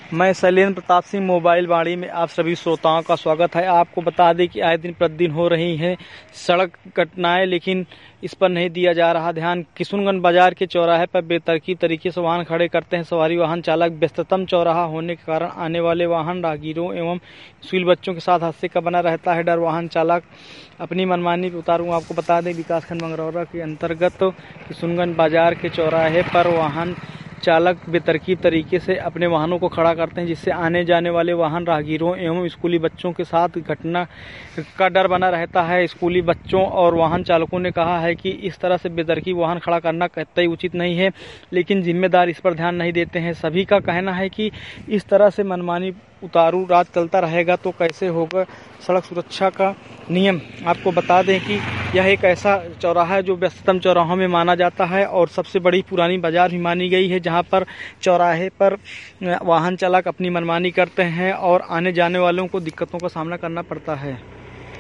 मैं शैलेंद्र प्रताप सिंह मोबाइल वाणी में आप सभी श्रोताओं का स्वागत है। आपको बता दें कि आए दिन प्रतिदिन हो रही हैं सड़क घटनाएं, लेकिन इस पर नहीं दिया जा रहा ध्यान। किशुनगंज बाजार के चौराहे पर बेतरतीब तरीके से वाहन खड़े करते हैं सवारी वाहन चालक। व्यस्ततम चौराहा होने के कारण आने वाले वाहन राहगीरों एवं स्कूल बच्चों के साथ हादसे का बना रहता है डर। वाहन चालक अपनी मनमानी पर उतारू। आपको बता दें विकासखंड मंगरौरा के अंतर्गत किशुनगंज बाजार के चौराहे पर वाहन चालक बेतरतीब तरीके से अपने वाहनों को खड़ा करते हैं, जिससे आने जाने वाले वाहन राहगीरों एवं स्कूली बच्चों के साथ घटना का डर बना रहता है। स्कूली बच्चों और वाहन चालकों ने कहा है कि इस तरह से बेतरतीब वाहन खड़ा करना कतई उचित नहीं है, लेकिन जिम्मेदार इस पर ध्यान नहीं देते हैं। सभी का कहना है कि इस तरह से मनमानी उतारू राज चलता रहेगा तो कैसे होगा सड़क सुरक्षा का नियम। आपको बता दें कि यह एक ऐसा चौराहा है जो व्यस्ततम चौराहों में माना जाता है और सबसे बड़ी पुरानी बाजार भी मानी गई है, जहां पर चौराहे पर वाहन चालक अपनी मनमानी करते हैं और आने जाने वालों को दिक्कतों का सामना करना पड़ता है।